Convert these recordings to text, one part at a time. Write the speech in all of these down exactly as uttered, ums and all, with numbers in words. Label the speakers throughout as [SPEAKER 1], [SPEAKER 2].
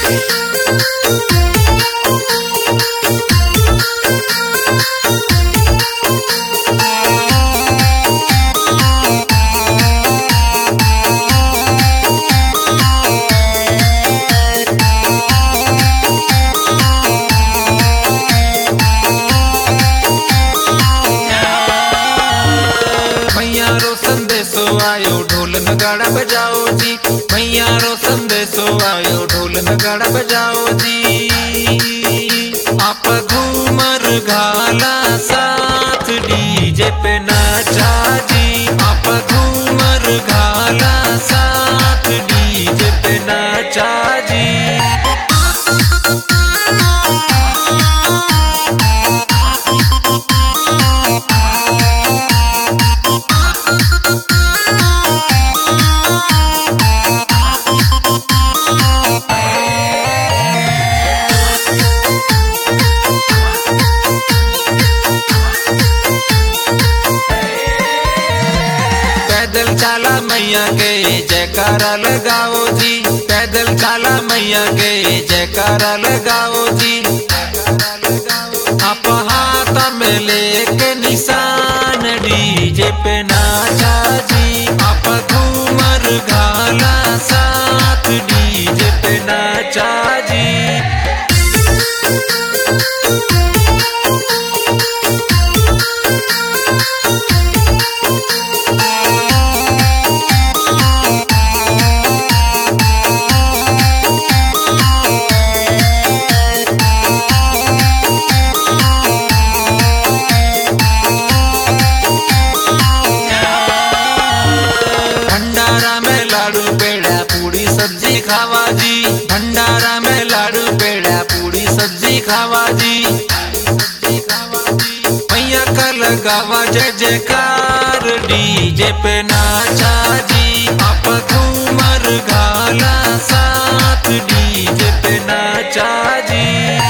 [SPEAKER 1] आयो ढोल नगाड़ा बजाओ जी, मैया रो संदेशो आयो ढोल नगाड़ा बजाओ जी। आप घूमर घाला साथ डीजे पे नाचा जी, आप घूमर घाला साथ डीजे पे नाचा जी। पैदल चाला मैया के जयकारा लगाओ जी, पैदल चाला मैया के जयकारा लगाओ जी। आप हाथ में लेके निशान डीजे पे नाचा जी, आप घूमर घाला साथ डीजे पे नाचा जी। भंडारा में लाडू पेड़ा पूड़ी सब्जी खावा जी, भंडारा में लाडू पेड़ा पूड़ी सब्जी खावा जी। मैया का लगावा जय जयकार डीजे पे नाचा जी, आप घूमर घाला साथ डीजे पे नाचा जी।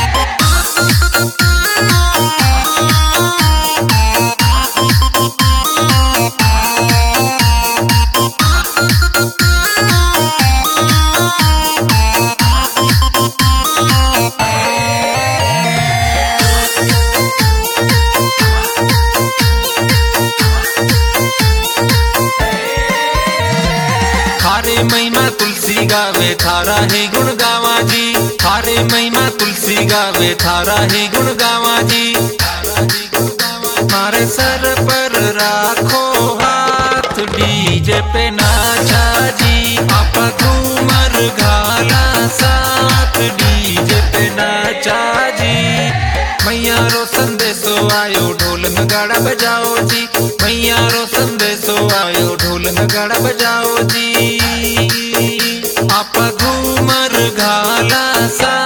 [SPEAKER 1] थारे महिमा तुलसी गावे थारा ही गुण गावा जी, थारे महिमा तुलसी गावे थारा ही गुण गावा जी। मारे सर पर राखो हाथ डीजे पे नाचा जी, आप घूमर घाला साथ डीजे पे नाचा जी। मैया रो संदेशो आयो ढोल नगाड़ा बजाओ जी, मैया रो संदेशो आयो ढोल नगाड़ा बजाओ जी। आप घूमर घाला सा